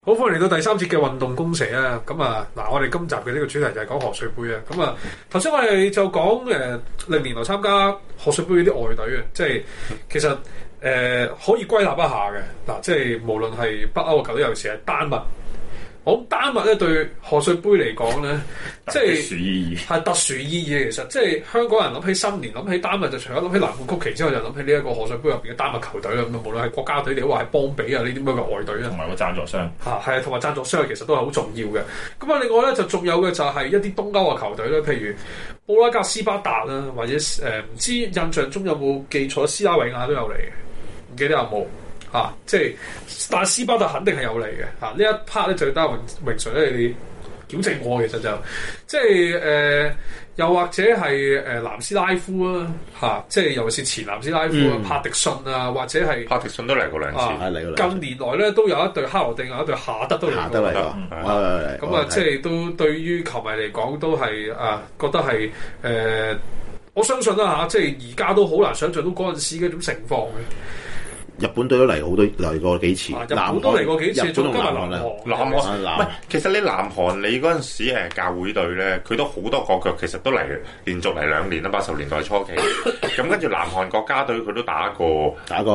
好，歡迎嚟到第三節嘅運動公社啊！咁啊，嗱，我哋今集嘅呢個主題就係講賀歲杯啊！咁啊，頭先我哋就講歷年來參加賀歲杯嗰啲外隊啊，即係其實可以歸納一下嘅嗱，即係無論係北歐嘅球隊，尤其是係丹麥。我諗丹麥咧對賀歲杯嚟講咧，即係係特殊意義嘅。其實即係香港人諗起新年，諗起丹麥就除咗諗起藍罐曲奇之外，就諗起呢一個賀歲杯入邊嘅丹麥球隊啦。咁啊，無論係國家隊定話係邦比啊呢啲咁嘅外隊啦， 同埋個贊助商係啊，同埋贊助商其實都係好重要嘅。咁啊，另外咧就仲有嘅就係一啲東歐嘅球隊咧，譬如布拉格斯巴達啦，或者唔知印象中有冇記錯，斯拉維亞都有嚟嘅，唔記得有冇？即係但斯巴達肯定係有嚟嘅呢一 part 咧就要得榮垂咧，你矯正我其實就即係又或者係南斯拉夫啊即係尤其是前南斯拉夫帕迪遜啊，或者係帕迪遜都嚟過兩次， 近年來咧都有一隊克羅地亞，一隊夏德都嚟過，咁啊，即係都對於球迷嚟講都係覺得係我相信啦即係而家都好難想像到嗰陣時嗰種情況嘅。 日本隊都嚟過幾次， 日本都嚟過幾次，仲加埋南韓。 唔係，其實你南韓你嗰陣時教會隊咧，佢都好多國腳，其實都嚟連續嚟2年啦，80年代初期。咁跟住南韓國家隊佢都打過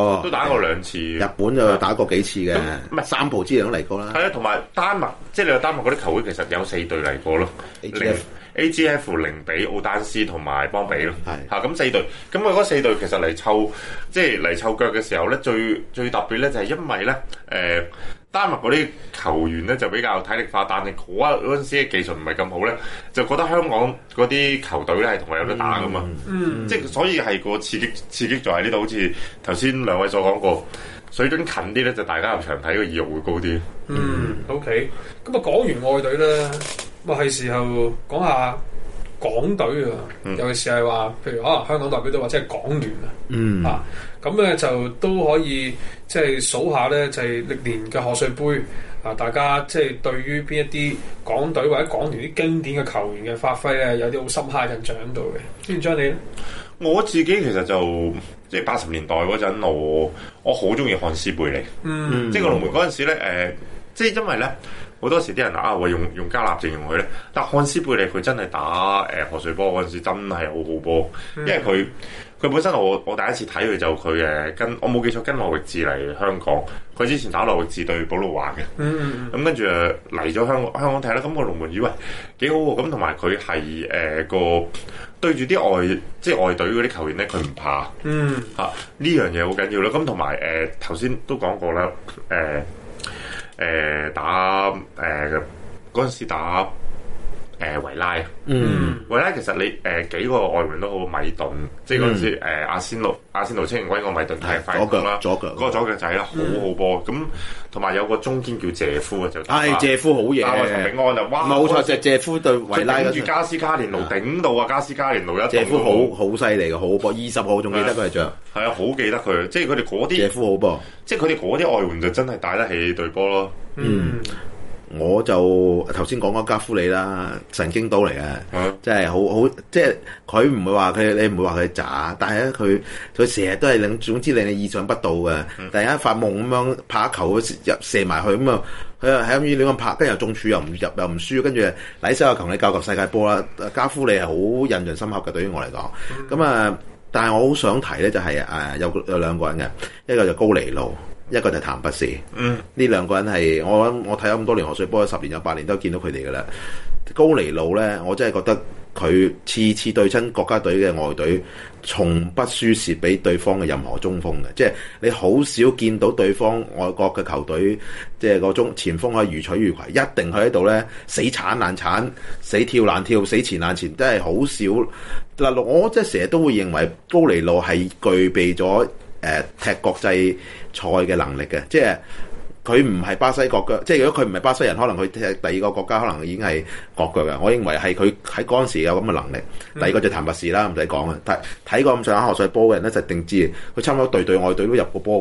2次。 日本就打過幾次嘅，唔係三浦之類都嚟過啦。 係啊，同埋丹麥，即係你話丹麥嗰啲球會其實有4隊嚟過咯。AGF 零比奧丹斯同埋邦比咯，咁4隊，咁佢嗰4隊其實嚟湊腳嘅時候咧，最特別咧就係因為咧，丹麥嗰啲球員咧就比較體力化，但係嗰陣時嘅技術唔係咁好咧，就覺得香港嗰啲球隊咧係同佢有得打噶嘛，即係所以係個刺激就喺呢度，好似頭先兩位所講過，水準近啲咧就大家入場睇嘅意欲會高啲。 OK， 咁啊講完外隊咧。咁啊，係時候講下港隊啊，尤其是係話，譬如可能香港代表隊或者係港聯咁咧就都可以即係數下咧，就係歷年嘅賀歲杯大家即係對於邊一啲港隊或者港聯啲經典嘅球員嘅發揮咧，有啲好深刻印象喺度嘅。先張你咧， 我自己其實就即係80年代嗰陣，我好中意漢斯貝利，即係個龍門嗰陣時咧，即係因為咧。好多時啲人話用加納形容佢咧，但漢斯貝利佢真係打賀歲波嗰陣時真係好好波，因為佢本身我第一次睇佢就佢跟我冇記錯跟羅域治嚟香港，佢之前打羅域治對保路華嘅，咁跟住嚟咗香港睇啦，咁個龍門以為幾好喎，咁同埋佢係個對住啲外隊嗰啲球員咧，佢唔怕，呢樣嘢好緊要啦，咁同埋頭先都講過啦，打嗰陣時打維拉維拉其實你幾個外援都好，米頓即係嗰陣時阿仙奴青年軍個米頓踢快攻啦，嗰個左腳仔啦，好好波咁，同埋有個中堅叫謝夫啊，就謝夫好嘢， 陳炳安啊，哇冇錯，謝夫對維拉跟住加斯加連奴頂到啊，加斯加連奴一謝夫好犀利嘅，好波，20號仲記得佢係着， 係啊，好記得佢，即係佢哋嗰啲謝夫好波， 即係佢哋嗰啲外援就真係帶得起隊波咯。 我就頭先講嗰加夫里啦，神經刀嚟嘅，即係好，即係佢唔會話佢，你唔會話佢渣，但係咧佢成日都係總之令你意想不到嘅。突然間發夢咁樣拍一球入射埋去咁啊，佢又喺咁亂咁拍，跟住又中柱又唔入又唔輸，跟住禮手又求你教球世界波啦。加夫里係好印象深刻嘅，對於我嚟講。咁但係我好想提咧，就係有兩個人嘅，一個就高尼路。一個就係譚拔士，呢兩個人係我睇咗咁多年賀歲波，10年有8年都見到佢哋噶啦。高尼路咧，我真係覺得佢次次對親國家隊嘅外隊，從不輸蝕俾對方嘅任何中鋒嘅，即係你好少見到對方外國嘅球隊，即係個前鋒可以如取如攜，一定喺度咧死鏟爛鏟，死跳爛跳，死前爛前，真係好少。嗱，我即係成日都會認為高尼路係具備咗踢國際賽嘅能力嘅，即係佢唔係巴西國腳，即係如果佢唔係巴西人，可能佢踢第二個國家可能已經係國腳嘅。我認為係佢喺嗰陣時有咁嘅能力。第二個就譚拔士啦，唔使講啊，睇過咁上下賀歲波嘅人咧，就一定知佢差唔多隊外隊都入過波嘅，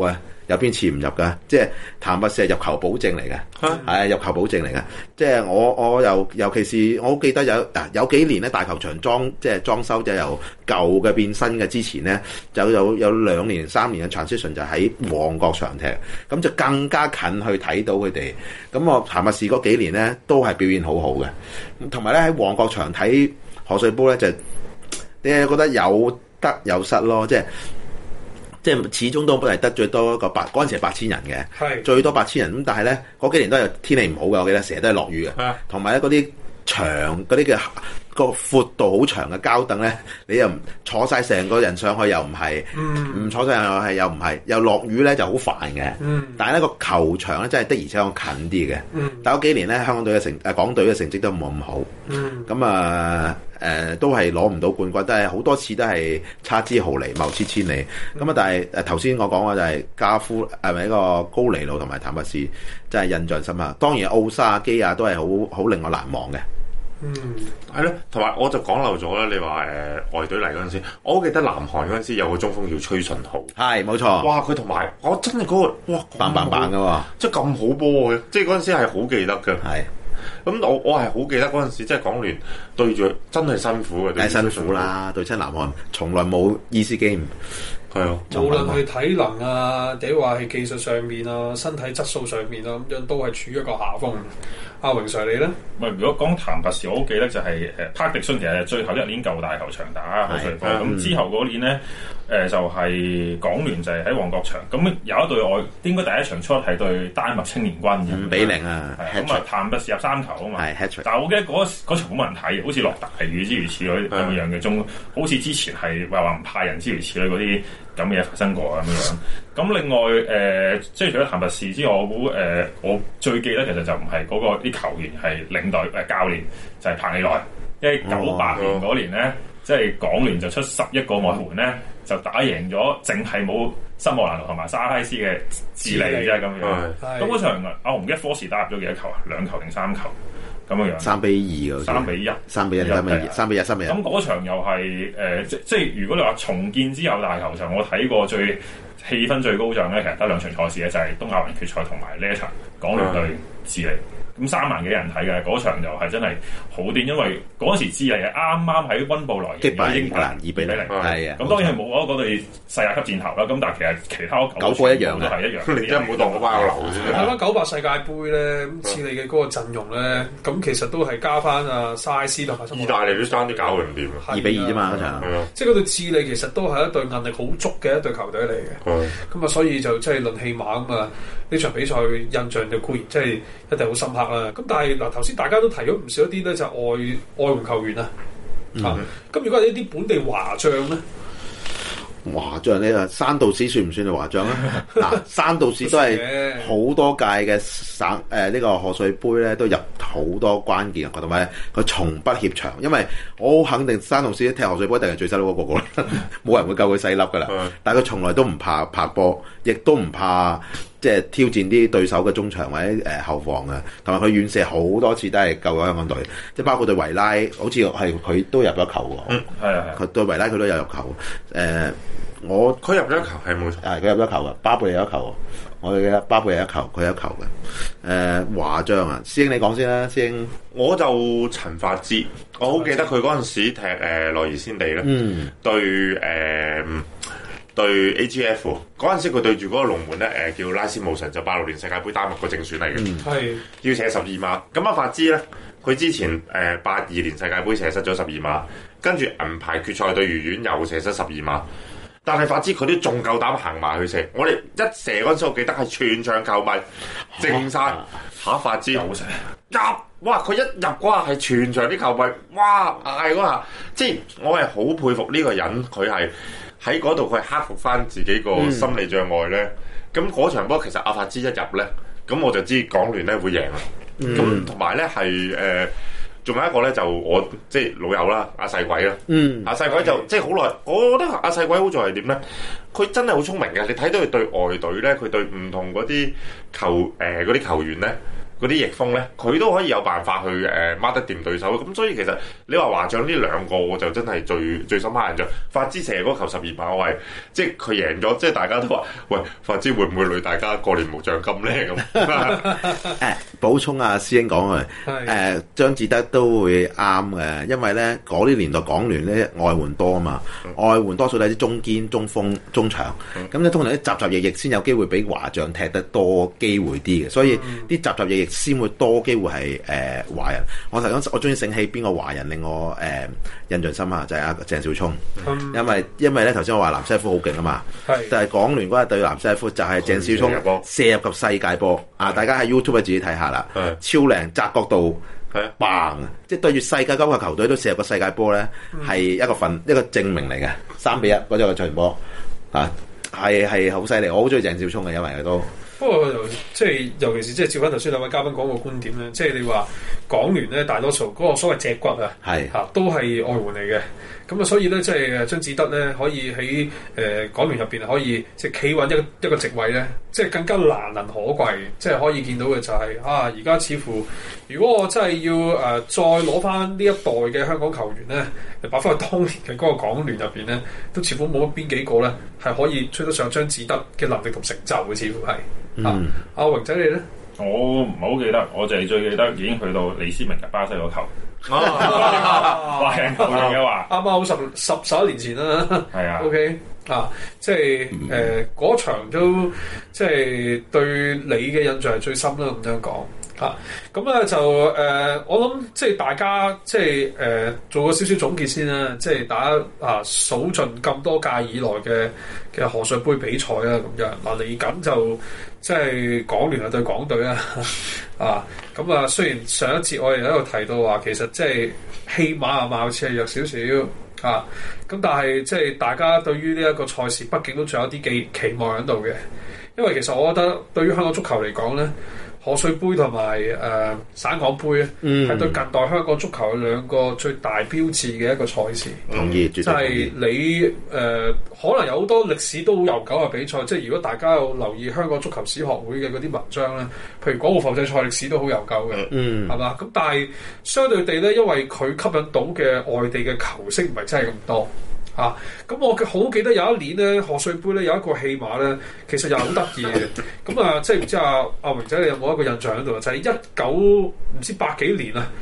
有邊次唔入㗎？即係譚拔士係入球保證嚟嘅，係入球保證嚟嘅。即係我尤其是我好記得有幾年咧大球場裝修即係由舊嘅變新嘅之前咧，有2年3年嘅 transition 就喺旺角場踢，咁就更加近去睇到佢哋。咁我譚拔士嗰幾年咧都係表現好好嘅，同埋咧喺旺角場睇賀歲杯咧就你係覺得有得有失咯，即係始終都係得最多嗰陣時係8000人嘅，最多8000人咁，但係咧嗰幾年都係天氣唔好嘅，我記得成日都係落雨嘅，同埋咧嗰啲長嗰啲嘅個闊度好長嘅膠凳咧，你又坐晒成個人上去又唔係，唔坐晒又唔係，又落雨咧就好煩嘅。但係咧個球場咧真係的而且確近啲嘅。但嗰幾年咧香港隊嘅港隊嘅成績都冇咁好，咁都係攞唔到冠軍，都係好多次都係差之毫釐，謬之千里。咁但係頭先我講嘅就係加夫係咪一個高尼路同埋譚拔士，真係印象深刻。當然奧沙基亞都係好令我難忘嘅。 係咯，同埋我就講漏咗啦。你話外隊嚟嗰陣時，我好記得南韓嗰陣時有個中鋒叫崔順浩， 係冇錯。 哇！佢同埋我真係嗰個哇棒嘅喎， 即係咁好波嘅，即係嗰陣時係好記得嘅。係咁，我係好記得嗰陣時，即係港聯對住真係辛苦嘅， 梗係辛苦啦。對親南韓，從來冇 easy game。係啊， 無論係體能啊，或者話係技術上面啊、身體質素上面啊，咁樣都係處於一個下風。阿榮 Sir 你咧？ 如果講譚拔士，我好記得就係帕迪遜其實最後一年舊大球場打賀歲波，咁之後嗰年咧就係港聯就係喺旺角場，咁有一隊應該第一場出係對丹麥青年軍 5-0啊， 咁譚拔士入3球啊嘛，但係我記得嗰場冇乜人睇，好似落大雨之如此類咁樣嘅中，好似之前係話唔派人之如此類嗰啲咁嘅嘢發生過咁樣。咁另外即係除咗譚拔士之外，我估我最記得其實就唔係嗰個啲球員係領隊教練，就係彭利來，因為98年嗰年咧，即係港聯就出11個外援咧，就打贏咗，淨係冇森莫蘭奴同埋沙拉斯嘅智利啫咁樣。咁嗰場我唔記得科士打入咗幾多球啊？2球定3球咁樣樣 ？3-2嘅，3-1。 咁嗰場又係即係如果你話重建之後大球場，我睇過最氣氛最高漲咧，其實得2場賽事咧，就係東亞運決賽同埋呢一場港聯對智利。咁3萬幾人睇嘅嗰場就係真係好癲，因為嗰時智利係啱啱喺溫布萊擊敗英格蘭2-0，係啊。 咁當然係冇嗰隊世界級戰頭啦。咁但係其實其他 9個一樣都係一樣。 你真係冇當我包流先。 睇翻98世界盃咧，咁智利嘅嗰個陣容咧，咁其實都係加翻阿沙拉斯同埋意大利都爭啲搞佢唔掂 2-2啫嘛嗰場。 即係嗰隊智利其實都係一隊韌力好足嘅一隊球隊嚟嘅。咁啊，所以就即係論氣馬咁啊，呢場比賽印象就固然即係一定好深刻啦。咁但係嗱，頭先大家都提咗唔少一啲咧，就係外援球員啊。咁如果係呢啲本地華將咧？ 華將呢山道士算唔算係華將啊？嗱，山道士都係好多屆嘅省呢個賀歲杯咧，都入好多關鍵嘅，同埋佢從不怯場。因為我好肯定山道士踢賀歲杯一定係最細粒嗰個啦，冇人會夠佢細粒噶啦。但係佢從來都唔怕拍波，亦都唔怕即係挑戰啲對手嘅中場或者後防嘅，同埋佢遠射好多次都係救咗香港隊，即係包括對維拉，好似係佢都入咗球喎。佢對維拉佢都有入球。佢入咗球係冇錯， 係佢入咗球嘅，巴貝有一球，我哋記得巴貝有一球，佢有一球嘅。華將啊，師兄你講先啦，師兄。 我就陳發之，我好記得佢嗰陣時踢內爾仙地咧，對 AGF 嗰陣時佢對住嗰個龍門咧，叫拉斯姆神，就86年世界盃丹麥個正選嚟嘅，要射12碼。咁發之咧，佢之前82年世界盃射失咗12碼，跟住銀牌決賽對愉園又射失12碼。但係發之佢都仲夠膽行埋去射，我哋一射嗰陣時，我記得係全場球迷靜晒嚇發之入，哇！佢一入嗰下係全場啲球迷哇嗌嗰下，即係我係好佩服呢個人，佢係喺嗰度佢克服翻自己個心理障礙咧。咁嗰場波其實阿發之一入咧，咁我就知港聯咧會贏啦。咁同埋咧係仲有一個咧，就我即係老友啦，阿細鬼啦。阿細鬼就即係好耐，我覺得阿細鬼好在係點咧？佢真係好聰明嘅。你睇到佢對外隊咧，佢對唔同嗰啲球員咧， 嗰啲翼鋒咧，佢都可以有辦法去掹得掂對手。咁所以其實你話華將呢兩個，我就真係最深刻印象。法茲射嗰球12碼，我係即係佢贏咗，即係大家都話：喂，法茲會唔會累大家過年冇獎金咧？咁補充啊，師兄講啊，張志德都會啱嘅，因為咧嗰啲年代港聯咧外援多啊嘛，外援多數都係啲中堅、中鋒、中場，咁咧通常啲雜役先有機會比華將踢得多機會啲嘅，所以啲雜役先會多機會係華人。我終於醒起邊個華人令我印象深刻，就係阿鄭少聰，因為咧頭先我話南斯拉夫好勁啊嘛，但係港聯嗰日對南斯拉夫就係鄭少聰射入及世界波啊！大家喺 YouTube 自己睇下啦，超靚窄角度。棒！即係對住世界級嘅球隊都射入個世界波咧，係一個證明嚟嘅。3-1嗰隻個場波啊，係好犀利！我好中意鄭少聰嘅，因為佢都。 不過即係尤其是即係照翻頭先兩位嘉賓講個觀點咧，即係你話港聯咧大多數嗰個所謂脊骨啊，都係外援嚟嘅。咁啊，所以咧即係張志德咧可以喺港聯入邊可以即係企穩一個席位咧，即係更加難能可貴。即係可以見到嘅就係而家似乎如果我真係要再攞翻呢一代嘅香港球員咧，擺翻去當年嘅嗰個港聯入邊咧，都似乎冇乜邊幾個咧係可以追得上張志德嘅能力同成就嘅，似乎係。阿榮仔你咧？ 我唔係好記得，我就係最記得已經去到李思明嘅巴西嗰球。華人球員嘅話， 啱啱好11年前啦。 係啊。 OK 即係嗰場都即係對你嘅印象係最深啦。咁樣講咁咧就我諗即係大家即係做個少少總結先啦。即係大家數盡咁多屆以來嘅賀歲杯比賽啦。咁樣嚟緊就即係港聯對港隊啦。咁雖然上一節我哋喺度提到話，其實即係戲碼貌似係弱少少咁，但係即係大家對於呢一個賽事，畢竟都仲有啲期望喺度嘅。因為其實我覺得對於香港足球嚟講咧，賀歲杯同埋省港杯咧，係對近代香港足球兩個最大標誌嘅一個賽事。 同意，絕對同意。 即係你可能有好多歷史都好悠久嘅比賽，即係如果大家有留意香港足球史學會嘅嗰啲文章咧，譬如港澳埠際賽歷史都好悠久嘅，係嘛？咁但係相對地咧，因為佢吸引到嘅外地嘅球星唔係真係咁多。咁我好記得有一年咧，賀歲杯咧有一個戲碼咧，其實又好得意嘅。咁即係唔知阿榮仔你有冇一個印象喺度？就係19唔知80幾年啊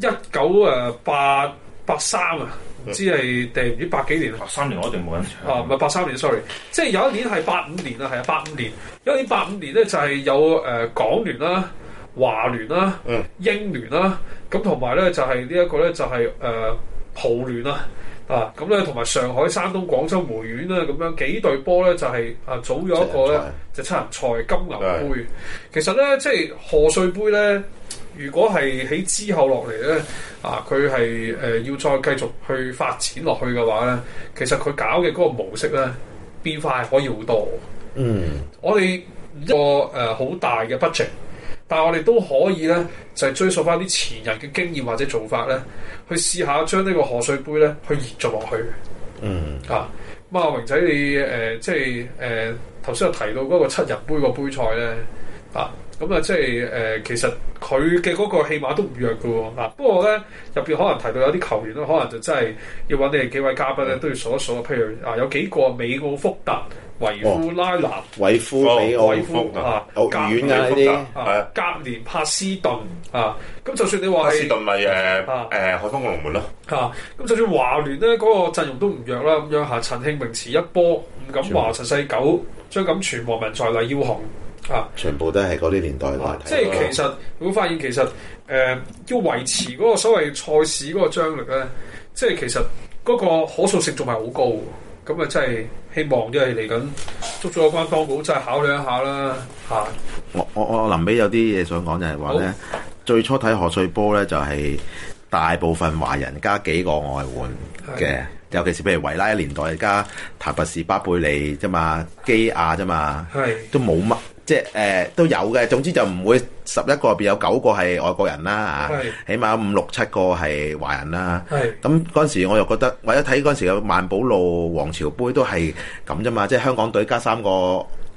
，1983唔知係定唔知80幾年 83年我一定冇印象。 唔係83年 ，sorry， 即係有一年係85年啊，係85年。有一年85年咧就係有港聯啦、華聯啦、英聯啦，咁同埋咧就係呢一個咧就係葡聯啦。咁咧同埋上海、山東、廣州、梅縣啦，咁樣幾隊波咧就係組咗一個咧就七人賽金牛杯。其實咧即係賀歲杯咧，如果係喺之後落嚟咧佢係要再繼續去發展落去嘅話咧，其實佢搞嘅嗰個模式咧變化係可以好多。我哋一個好大嘅 budget。但係我哋都可以咧，就係追溯翻啲前人嘅經驗或者做法咧，去試下將呢個賀歲杯咧去延續落去。榮仔你即係頭先有提到嗰個7人杯個杯賽咧，即係其實佢嘅嗰個戲碼都唔弱嘅喎。不過咧入邊可能提到有啲球員咧，可能就真係要揾你哋幾位嘉賓咧都要數一數。譬如有幾個美奧福特、維夫拉南、 維夫美奧福格遠㗎呢啲， 格連帕斯頓咁就算你話帕斯頓咪海豐龍門咯。 咁就算華聯咧嗰個陣容都唔弱啦，咁樣陳慶明、池一波、伍錦華、陳世九、張錦全、黃文才、黎耀雄全部都係嗰啲年代嘅。 即係其實你會發現其實要維持嗰個所謂賽事嗰個張力咧，即係其實嗰個可塑性仲係好高。咁真係希望即係嚟緊捉咗有關當局真係考慮一下啦。 我臨尾有啲嘢想講，就係話咧，最初睇賀歲波咧就係大部分華人加幾個外援嘅，尤其是譬如維拉年代加塔拔士、巴貝利啫嘛，基亞啫嘛，都冇乜。即係都有嘅，總之就唔會11個入邊有9個係外國人啦，起碼5、6、7個係華人啦。咁嗰陣時我又覺得，或者睇嗰陣時嘅萬寶路皇朝杯都係咁啫嘛，即係香港隊加3個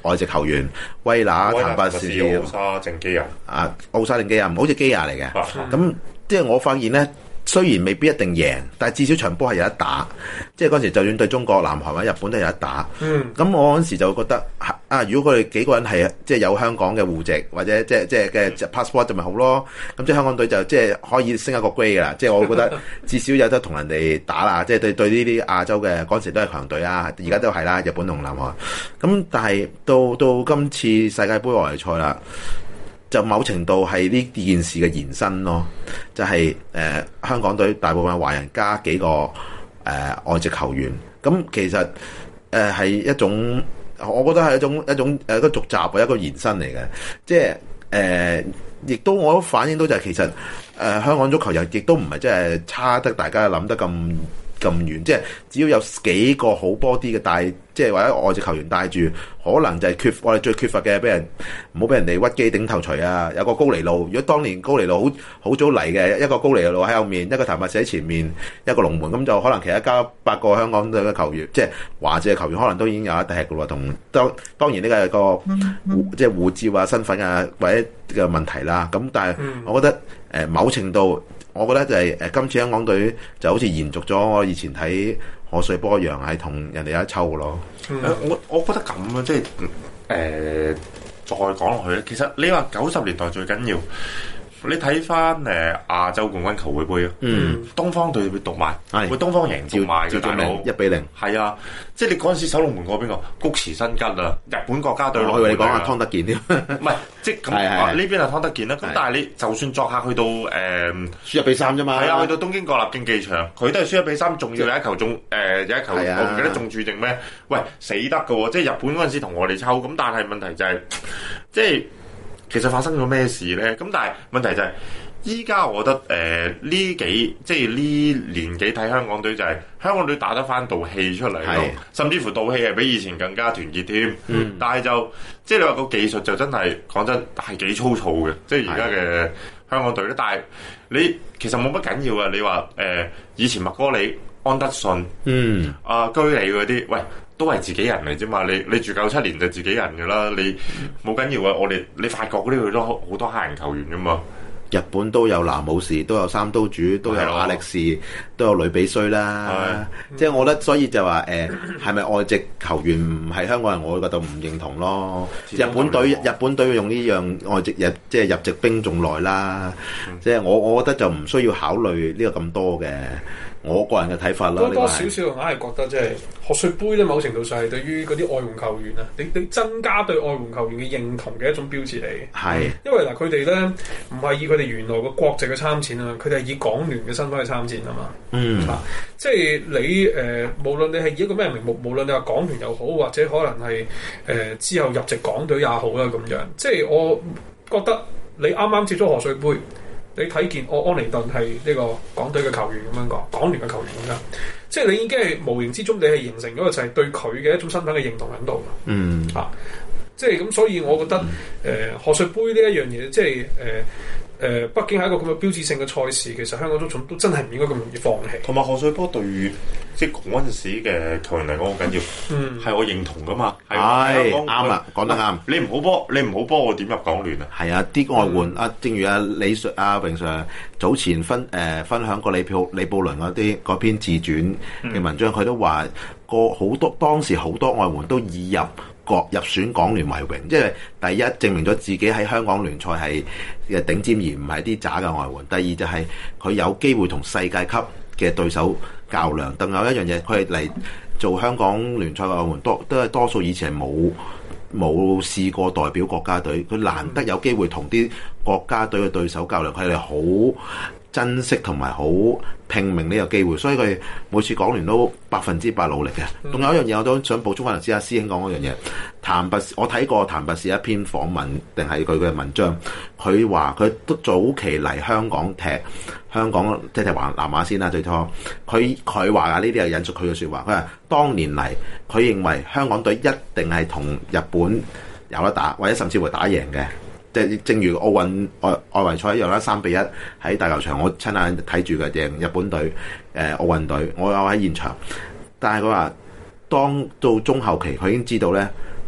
外籍球員威拿、譚拔士、 奧沙正基人奧沙定基亞，唔好似基亞嚟嘅。咁即係我發現咧。雖然未必一定贏，但係至少場波係有得打。即係嗰陣時，就算對中國、南韓或者日本都有得打。咁我嗰陣時就覺得如果佢哋幾個人係即係有香港嘅戶籍或者即係嘅 passport 就咪好咯。咁即係香港隊就即係可以升一個 grade 㗎啦。即係我覺得至少有得同人哋打啦。即係對呢啲亞洲嘅嗰陣時都係強隊啊，而家都係啦，日本同南韓。咁但係到今次世界盃外圍賽啦。就某程度係呢件事嘅延伸咯，就係、香港隊大部分華人加幾個外籍球員，咁其實係一種，我覺得係一種一個續集或一個延伸嚟嘅，即係亦都我都反映到就係其實香港足球又亦都唔係真係差得大家諗得咁遠，即係只要有幾個好波啲嘅帶，即係或者外籍球員帶住，可能就係我哋最缺乏嘅，唔好俾人哋屈機頂頭錘啊！有個高尼路，如果當年高尼路好早嚟嘅，一個高尼路喺後面，一個譚拔士喺前面，一個龍門，咁就可能其他加8個香港隊嘅球員，即係華籍嘅球員，可能都已經有一踢嘅咯。同當然呢個係個即係護照啊、身份啊或者嘅問題啦。咁但係我覺得某程度。我覺得就係今次香港隊就好似延續咗我以前睇賀歲波一樣，係同人哋有一抽嘅咯。 我覺得咁啊，即係再講落去咧，其實你話90年代最緊要。你睇翻亞洲冠軍球會杯啊，東方隊會讀埋，會東方贏讀埋嘅大佬 1-0， 係啊，即係你嗰陣時守龍門嗰邊個谷池新吉啊，日本國家隊攞。 我以為你講阿湯德健添， 唔係即係咁呢邊係湯德健啦。咁但係你就算作客去到輸1-3啫嘛， 係啊，去到東京國立競技場，佢都係輸1-3，仲要有一球中有一球我唔記得中注定咩？喂，死得㗎喎！即係日本嗰陣時同我哋抽，咁但係問題就係即係。其實發生咗咩事咧？咁但係問題就係，依家我覺得即係呢年紀睇香港隊就係、香港隊打得翻道氣出嚟咯，甚至乎道氣係比以前更加團結添。但係就即係你話個技術就真係講真係幾粗糙嘅，即係而家嘅香港隊咧。但係你其實冇乜緊要啊！你話以前麥哥里、安德遜、居里嗰啲，喂。都係自己人嚟啫嘛，你住97年就自己人噶啦，你冇緊要啊！你法國嗰啲佢都好多黑人球員噶嘛， 日本都有南武士，都有三刀主，都有亞力士，都有呂比須啦。即係我覺得，所以就話係咪外籍球員唔係香港人，我覺得唔認同咯。日本隊用呢樣外籍即係入籍兵仲耐啦。即係我覺得就唔需要考慮呢個咁多嘅。我個人嘅睇法啦， 多少少硬係覺得即係賀歲杯咧，某程度上係對於嗰啲外援球員啊，你增加對外援球員嘅認同嘅一種標誌嚟。係，因為嗱佢哋咧唔係以佢哋原來個國籍去參戰啊，佢哋係以港聯嘅身份去參戰啊嘛。即係你無論你係以一個咩名目，無論你話港聯又好，或者可能係之後入籍港隊也好啦咁樣。即係我覺得你啱啱接咗賀歲杯。你睇見安尼頓係呢個港隊嘅球員咁樣講，港聯嘅球員咁樣，即係你已經係無形之中，你係形成咗就係對佢嘅一種身份嘅認同喺度。即係咁，所以我覺得賀歲杯呢一樣嘢，即係畢竟係一個咁嘅標誌性嘅賽事，其實香港足總都真係唔應該咁容易放棄。 同埋賀歲波對於即係嗰陣時嘅球員嚟講好緊要，係我認同噶嘛。係啱啊，講得啱。 你唔好波，我點入港聯啊？係啊，啲外援正如李 Sir 榮 Sir 早前分享過李布倫嗰篇自傳嘅文章，佢都話過好多當時好多外援都以入選港聯為榮，即係第一證明咗自己喺香港聯賽係嘅頂尖，而唔係啲渣嘅外援。第二就係佢有機會同世界級嘅對手較量。另外一樣嘢，佢係嚟做香港聯賽嘅外援，都係多數以前係冇試過代表國家隊，佢難得有機會同啲國家隊嘅對手較量，佢哋好珍惜同埋好拼命呢個機會，所以佢每次港聯都100%努力嘅。仲有一樣嘢我都想補充翻頭先阿師兄講嗰樣嘢，譚拔士我睇過譚拔士一篇訪問定係佢嘅文章，佢話佢都早期嚟香港踢橫南亞先啦，最初佢話啊，呢啲係引述佢嘅説話，佢話當年嚟佢認為香港隊一定係同日本有得打，或者甚至會打贏嘅。即係正如奧運外圍賽一樣啦，3-1喺大球場，我親眼睇住嘅贏日本隊奧運隊，我有喺現場。但係佢話，當到中後期，佢已經知道咧，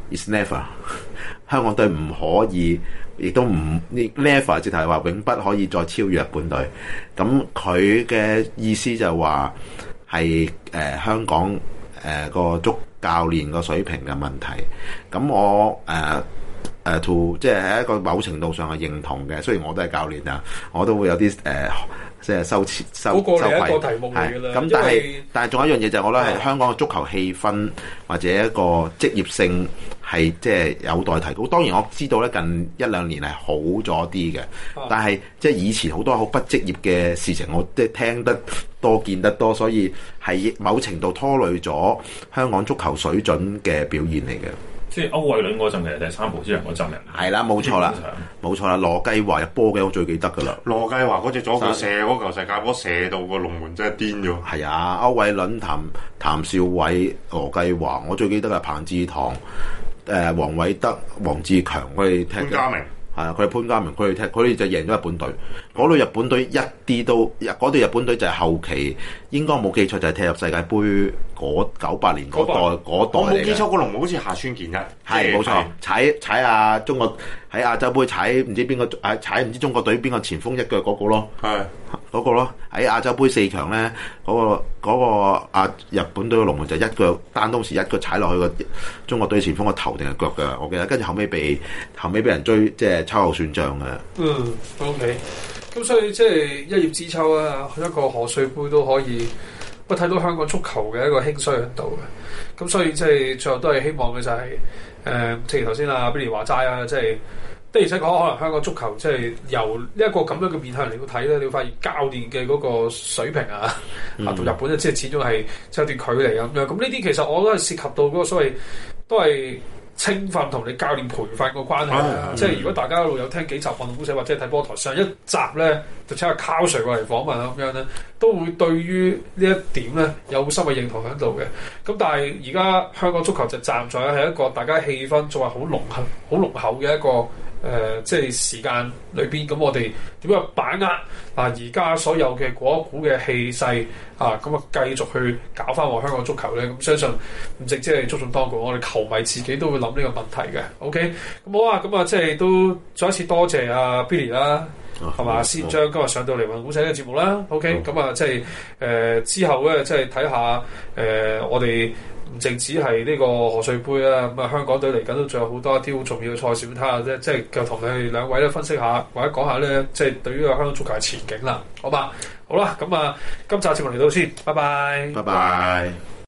is never。香港隊唔可以，亦都唔 never， 直頭係話永不可以再超越日本隊。咁佢嘅意思就話係香港個足教練個水平嘅問題。咁我即係喺一個某程度上係認同嘅。雖然我都係教練啊，我都會有啲即係收費。 嗰個係一個題目嚟㗎啦。 咁但係仲有一樣嘢就係我覺得係香港嘅足球氣氛或者一個職業性係即係有待提高。當然我知道咧，近一兩年係好咗啲嘅，但係即係以前好多好不職業嘅事情，我即係聽得多見得多，所以係某程度拖累咗香港足球水準嘅表現嚟嘅。 即係歐偉倫嗰陣其實第三步之人嗰陣人係啦，冇錯啦，冇錯啦。羅繼華入波嘅我最記得噶啦。 羅繼華嗰隻左腳射嗰球世界波射到個龍門真係癲咗。 係啊，歐偉倫、譚兆偉、羅繼華，我最記得係彭志堂、黃偉德、黃志強佢哋踢嘅。潘家明係啊，佢係潘家明，佢哋踢，佢哋就贏咗日本隊。嗰隊日本隊一啲都，嗰隊日本隊就係後期應該冇記錯就係踢入世界盃嗰98年嗰代嚟嘅。 我冇記錯個龍門好似夏川健一， 係冇錯，踩啊中國喺亞洲盃踩唔知邊個踩唔知中國隊邊個前鋒一腳嗰個咯，係嗰個咯。喺亞洲盃4強咧，嗰個日本隊嘅龍門就一腳單東時一腳踩落去個中國隊前鋒個頭定係腳㗎，我記得。跟住後尾俾人追，即係秋後算賬嘅。 OK。咁所以即係一葉知秋啊，一個賀歲盃都可以，睇到香港足球嘅一個興衰喺度嘅。咁所以即係最後都係希望嘅就係正如頭先阿 Billy 話齋啊，即係的而且確可能香港足球即係由呢一個咁樣嘅面向嚟到睇咧，你會發現教練嘅嗰個水平同日本咧即係始終係有段距離咁樣。咁呢啲其實我都係涉及到嗰個所謂都係青訓同你教練培訓個關係即係如果大家一路有聽幾集運動公社或者睇波台上一集咧，就請阿 Carl Sir 過嚟訪問咁樣咧，都會對於呢一點咧有深嘅認同喺度嘅。咁但係而家香港足球就站在係一個大家氣氛仲係好濃厚嘅一個即係時間裏邊，咁我哋點樣把握而家所有嘅嗰一股嘅氣勢咁繼續去搞翻我香港足球咧？咁相信唔直即係足總當局，我哋球迷自己都會諗呢個問題嘅。OK，咁好啊，咁即係都再一次多謝阿 Billy 啦，係嘛？先將今日上到嚟運動公社呢個節目啦。OK，咁即係之後咧，即係睇下我哋。唔淨止係呢個賀歲盃啊，咁香港隊嚟緊都仲有好多一啲好重要嘅賽事，睇下即係就同你哋兩位咧分析下，或者講下咧，即係對於個香港足球嘅前景啦，好嘛？好啦，咁今集節目嚟到先，拜拜， 拜拜。